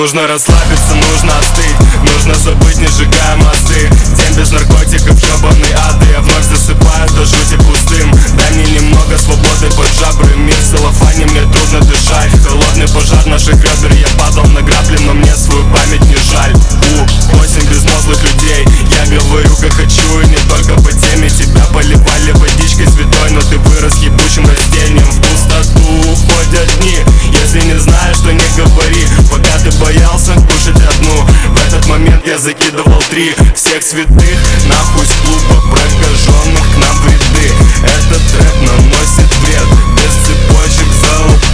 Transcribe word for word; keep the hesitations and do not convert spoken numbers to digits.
Нужно расслабиться, нужно остыть, нужно забыть, не сжигая мосты. День без наркотиков, ёбаный ад, и я вновь засыпаю до жути пустым. Дай мне немного свободы под жабры, мир в целлофане, мне трудно дышать. Холодный пожар наших ребер, я падал на грабли, но мне свою память не жаль. У, восемь безмозглых людей, я говорю как хочу, и не только по теме. Тебя поливали водичкой святой, но ты вырос ебучим растением. В пустоту уходят дни, если не знаешь, то не говори. Пока ты боялся кушать одну, в этот момент я закидывал три. Всех святых нахуй с клуба, прокаженных к нам в ряды. Этот рэп наносит вред, без цепочек залуп.